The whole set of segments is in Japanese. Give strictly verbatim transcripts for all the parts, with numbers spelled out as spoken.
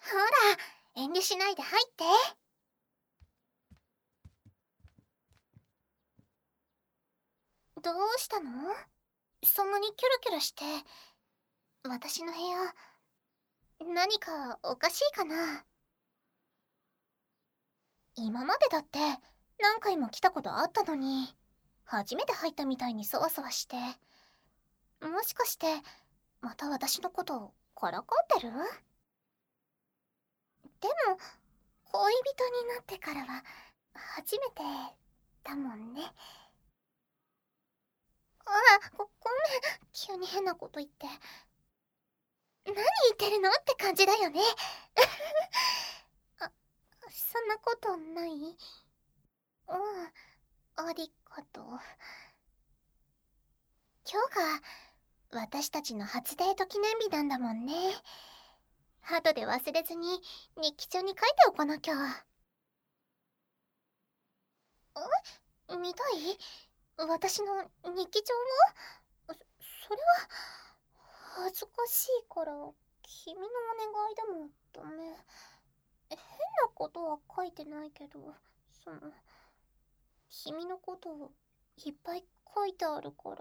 ほら、遠慮しないで入って。どうしたの？そんなにキョロキョロして。私の部屋、何かおかしいかな？今までだって何回も来たことあったのに、初めて入ったみたいにそわそわして。もしかしてまた私のことからかってる？でも恋人になってからは初めてだもんね。ああ、ご、ごめん、急に変なこと言って。何言ってるのって感じだよね。あ、そんなことない？うん、ありがとう。今日が私たちの初デート記念日なんだもんね。後で忘れずに日記帳に書いておかなきゃ。え、見たい？私の日記帳を？そ、それは恥ずかしいから君のお願いでもダメ？変なことは書いてないけど、その君のことをいっぱい書いてあるから。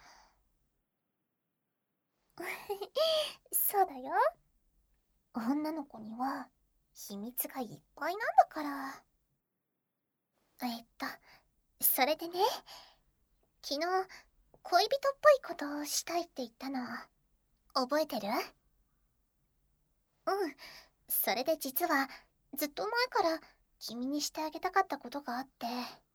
そうだよ。女の子には秘密がいっぱいなんだから。えっとそれでね、昨日恋人っぽいことをしたいって言ったの覚えてる？うん、それで実はずっと前から君にしてあげたかったことがあって。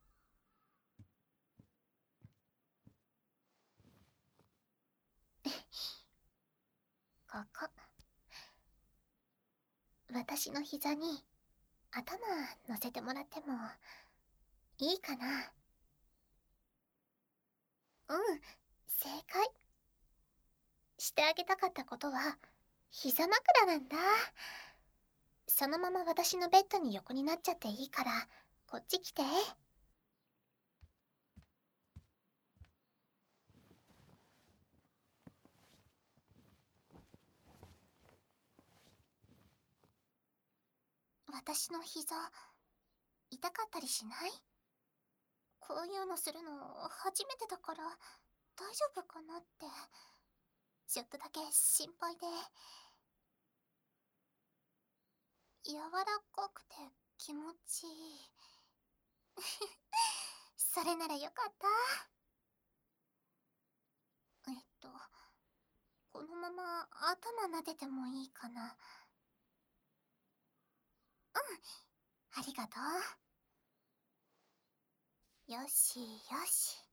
ここ、私の膝に頭乗せてもらってもいいかな？うん、正解。してあげたかったことは膝枕なんだ。そのまま私のベッドに横になっちゃっていいから、こっち来て。私の膝痛かったりしない？こういうのするの初めてだから大丈夫かなって、ちょっとだけ心配で。柔らかくて気持ちいい。それならよかった。えっとこのまま頭撫でてもいいかな？うん、ありがとう。よしよし。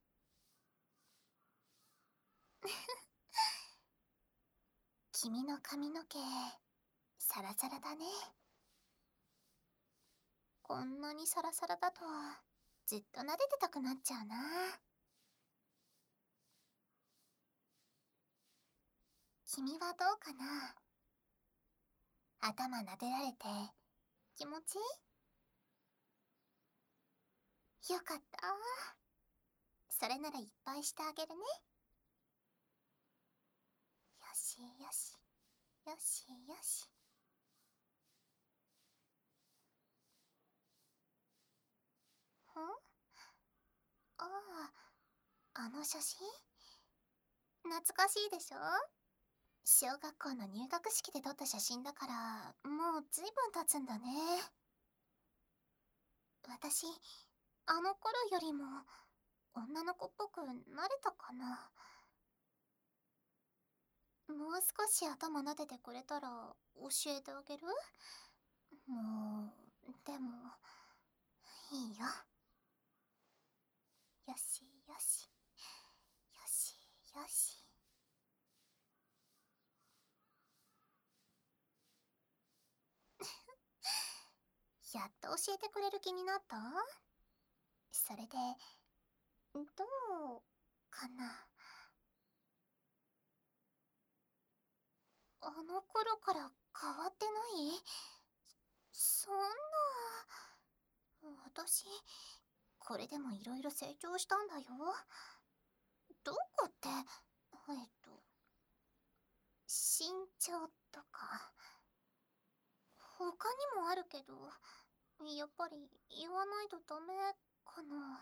君の髪の毛サラサラだね。こんなにサラサラだとずっと撫でてたくなっちゃうな。君はどうかな？頭撫でられて気持ちいい？よかった。それならいっぱいしてあげるね。よしよしよしよし。ん？ああ、あの写真懐かしいでしょ？小学校の入学式で撮った写真だからもうずいぶん経つんだね。私あの頃よりも女の子っぽくなれたかな？もう少し頭撫でてくれたら教えてあげる？もうでもいいよ。よしよしよしよし。やっと教えてくれる気になった？それでどうかな？あの頃から変わってない？そんな。私これでもいろいろ成長したんだよ。どこって、えっと身長とか。 他にもあるけど、やっぱり言わないとダメかな。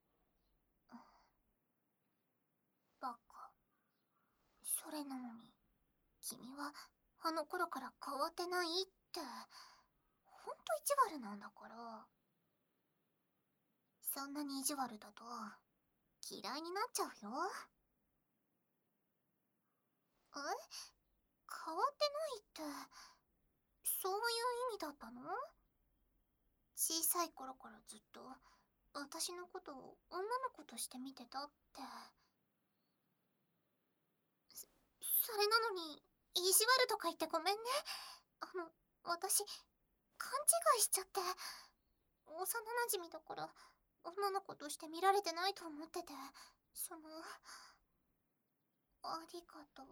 バカ。それなのに、君はあの頃から変わってないって、ほんと意地悪なんだから。そんなに意地悪だと、嫌いになっちゃうよ。え、変わってないって、そういう意味だったの？小さい頃からずっと、私のことを女の子として見てたって。そ、それなのに、意地悪とか言ってごめんね。あの、私、勘違いしちゃって。幼馴染だから、女の子として見られてないと思ってて、その、ありがとう。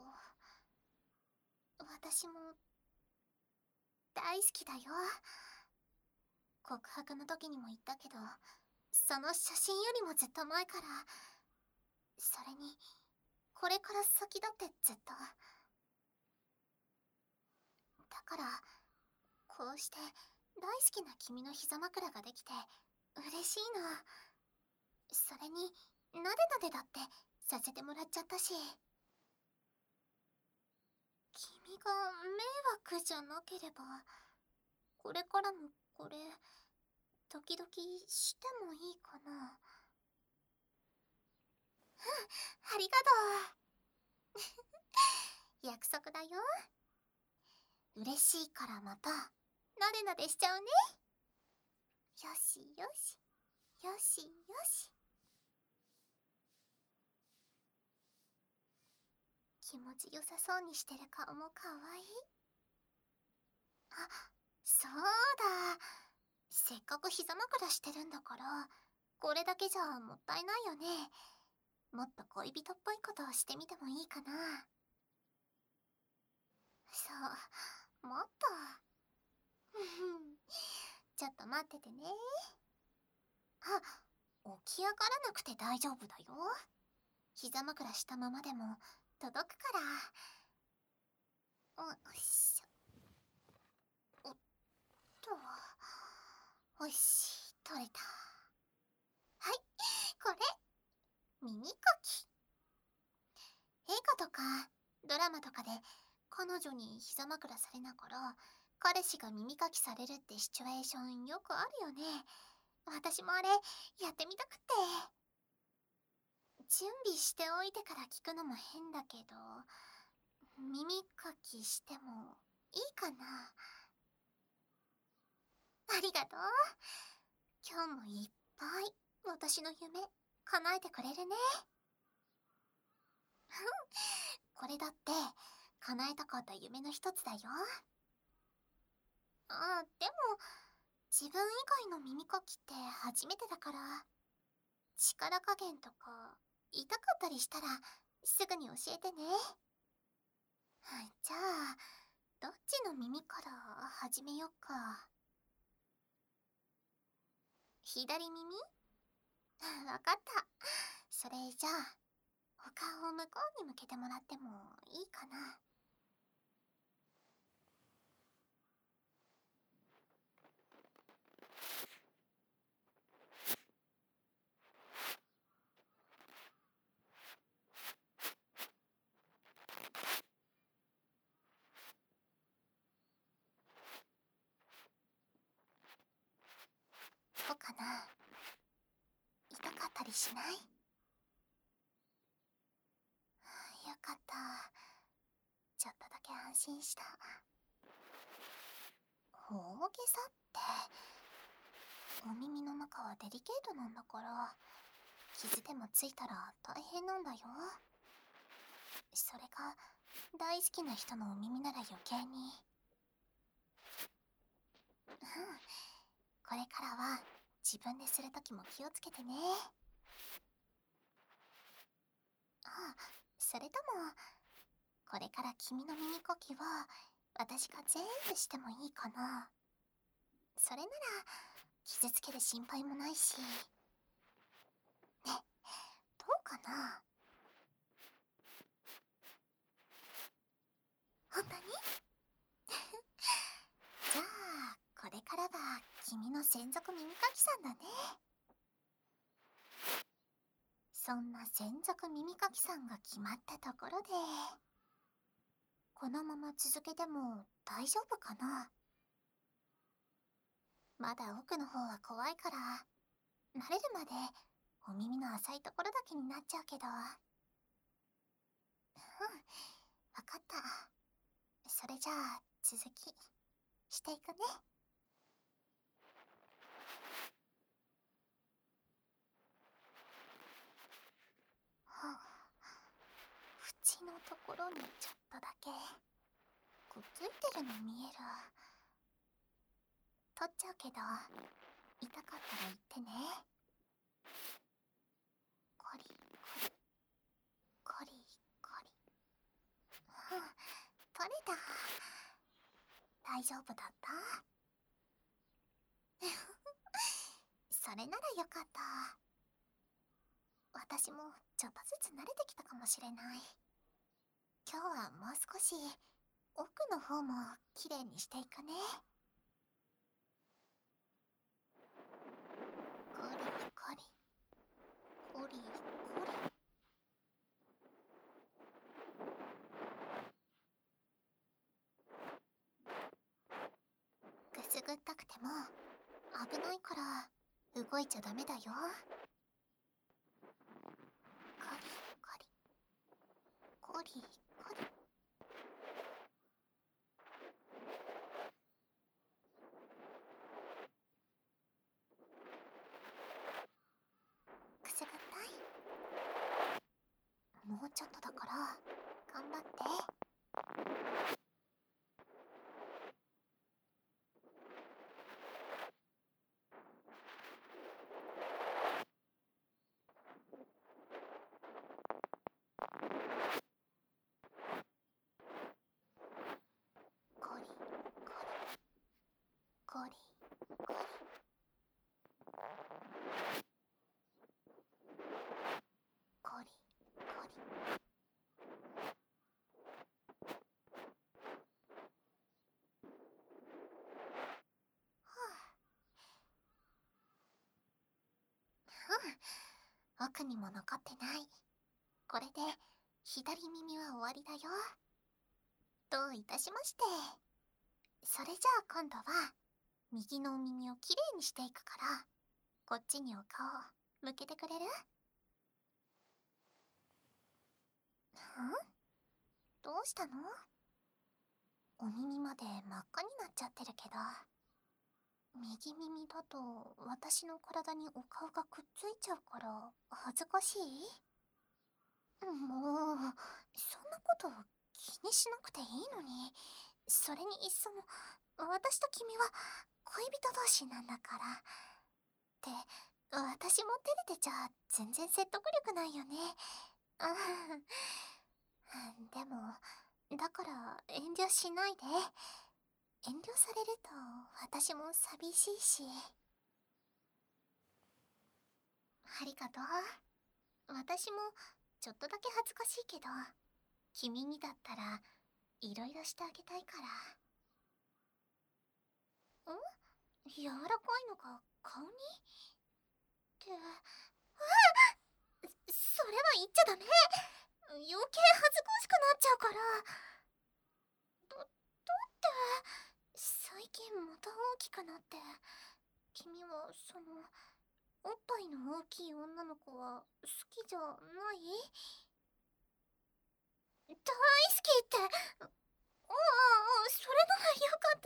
私も、大好きだよ。告白の時にも言ったけど、その写真よりもずっと前から、それに、これから先だってずっと。だから、こうして大好きな君の膝枕ができて嬉しいの。それに、なでなでだってさせてもらっちゃったし。君が迷惑じゃなければ、これからもこれ、時々してもいいかな。うん、ありがとう。約束だよ。嬉しいからまた、なでなでしちゃうね。よしよし、よしよし。気持ちよさそうにしてる顔もかわいい。あ、そうだ。せっかく膝枕してるんだから、これだけじゃもったいないよね。もっと恋人っぽいことをしてみてもいいかな。そう、もっと。ちょっと待っててね。あ、起き上がらなくて大丈夫だよ。膝枕したままでも届くから。おっしょ。おっと。おいし、取れた。はい、これ、耳かき。映画とかドラマとかで彼女に膝枕されながら彼氏が耳かきされるってシチュエーションよくあるよね。私もあれやってみたくって。準備しておいてから聞くのも変だけど、耳かきしてもいいかな。ありがとう。今日もいっぱい私の夢叶えてくれるね。これだって叶えたかった夢の一つだよ。あ、でも自分以外の耳かきって初めてだから、力加減とか痛かったりしたらすぐに教えてね。じゃあどっちの耳から始めよっか。左耳？わかった。それじゃあお顔を向こうに向けてもらってもいいかな。どうかな。痛かったりしない？よかった。ちょっとだけ安心した。大げさって、お耳の中はデリケートなんだから、傷でもついたら大変なんだよ。それが大好きな人のお耳なら余計に。うん、これからは自分でするときも気をつけてね。あ、それともこれから君の耳かきは私が全部してもいいかな。それなら傷つける心配もないしね。どうかな。本当に？じゃ専属耳かきさんだね。そんな専属耳かきさんが決まったところで、このまま続けても大丈夫かな。まだ奥の方は怖いから、慣れるまでお耳の浅いところだけになっちゃうけど。うん、わかった。それじゃあ続きしていくね。はあ、縁のところにちょっとだけくっついてるの見える。取っちゃうけど、痛かったら言ってね。コリコリコリコリ。うん、取れた。大丈夫だった？それならよかった。私もちょっとずつ慣れてきたかもしれない。今日はもう少し奥の方もきれいにしていくね。コリコリコリコリ。くすぐったくても危ないから動いちゃダメだよ。コリコリコリコリ。くすぐったい？もうちょっとだから頑張って。コリコリコリコリ。コリコリ。はあ、うん、奥にも残ってない。これで左耳は終わりだよ。どういたしまして。それじゃあ今度は右のお耳をきれいにしていくから、こっちにお顔向けてくれる？ん？どうしたの？お耳まで真っ赤になっちゃってるけど。右耳だと私の体にお顔がくっついちゃうから恥ずかしい？もう、そんなこと気にしなくていいのに。それにその、私と君は恋人同士なんだから。って私も照れてちゃ全然説得力ないよね。うん、でもだから遠慮しないで。遠慮されると私も寂しいし。ありがとう。私もちょっとだけ恥ずかしいけど、君にだったらいろいろしてあげたいから。ん？柔らかいのが顔に？って、ああ、それは言っちゃダメ。余計恥ずかしくなっちゃうから。だ、だって最近また大きくなって、君はそのおっぱいの大きい女の子は好きじゃない？大好きって。ああ、それならよかった。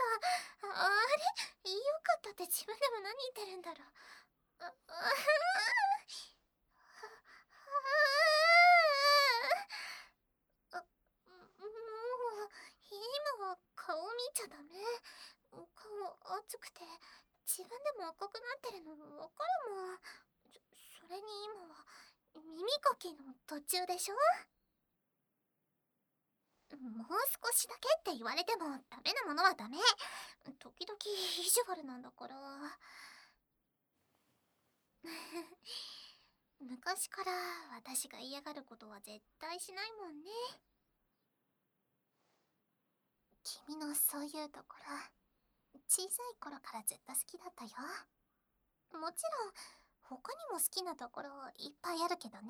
あ、あれ、よかったって自分でも何言ってるんだろう。あ、あ、あ、もう今は顔見ちゃダメ。顔熱くて自分でも赤くなってるの分かるもん。そ、それに今は耳かきの途中でしょ。もう少しだけって言われてもダメなものはダメ。時々意地悪なんだから。昔から私が嫌がることは絶対しないもんね。君のそういうところ小さい頃からずっと好きだったよ。もちろん他にも好きなところいっぱいあるけどね。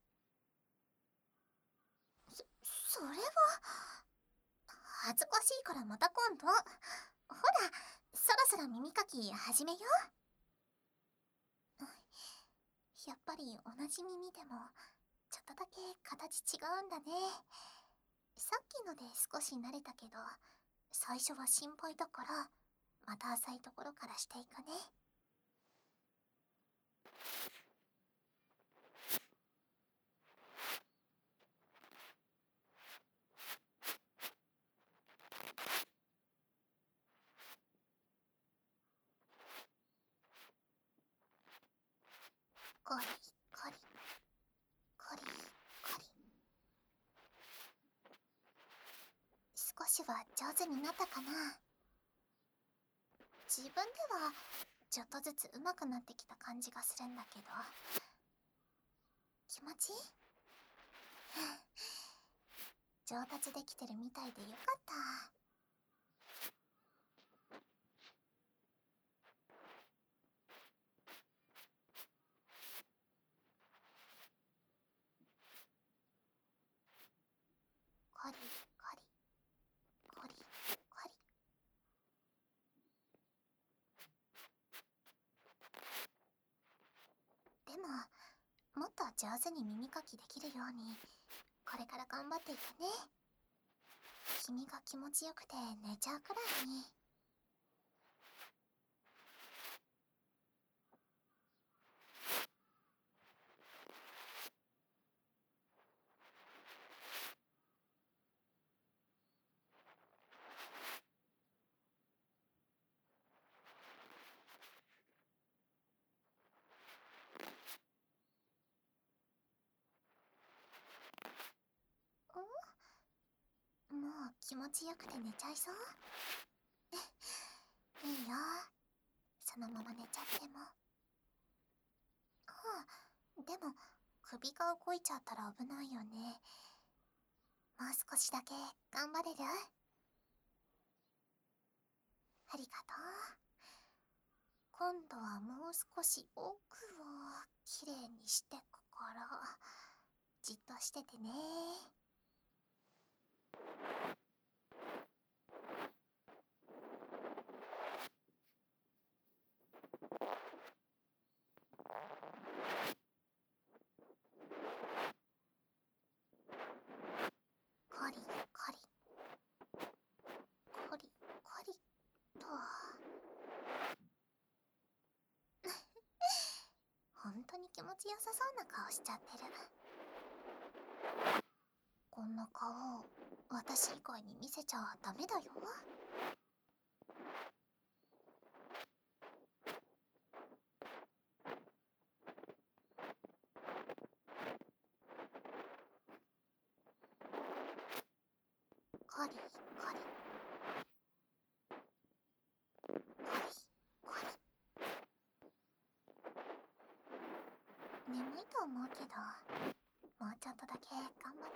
そ、それは恥ずかしいからまた今度。ほら、そろそろ耳かき始めよう。やっぱり同じ耳でもちょっとだけ形違うんだね。さっきので少し慣れたけど、最初は心配だから、また浅いところからしていくね。コリコリコリコリ。少しは上手になったかな。自分ではちょっとずつ上手くなってきた感じがするんだけど、気持ちいい？上達できてるみたいでよかった。コリコリコリコリ。でももっと上手に耳かきできるようにこれから頑張っていくね。君が気持ちよくて寝ちゃうくらいに。ん？もう気持ちよくて寝ちゃいそう？いいよ、そのまま寝ちゃっても。ああ、でも首が動いちゃったら危ないよね。もう少しだけ頑張れる？ありがとう。今度はもう少し奥をきれいにしてくから、じっとしててね。コリコリコリコリと。本当に気持ちよさそうな顔しちゃってる。こんな顔私以外に見せちゃダメだよ。コリコリコリコリ。眠いと思うけど、もうちょっとだけ頑張って。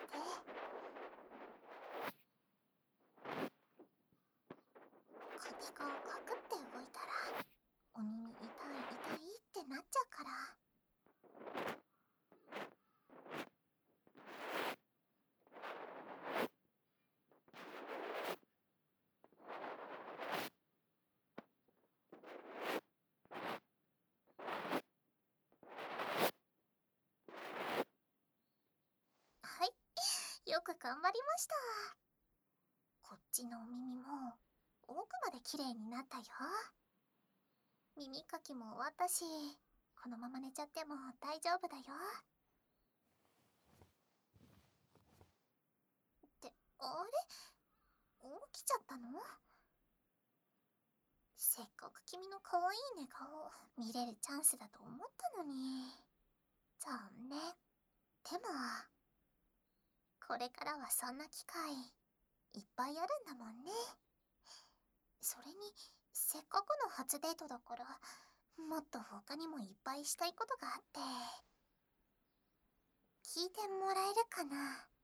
首がカクって動いたらお耳痛い痛いってなっちゃうから。はい、よく頑張りました。こっちのお耳も奥まで綺麗になったよ。耳かきも終わったし、このまま寝ちゃっても大丈夫だよ。って、あれ？起きちゃったの？せっかく君の可愛い寝顔見れるチャンスだと思ったのに。残念。でもこれからはそんな機会いっぱいあるんだもんね。それにせっかくの初デートだから、もっと他にもいっぱいしたいことがあって。聞いてもらえるかな？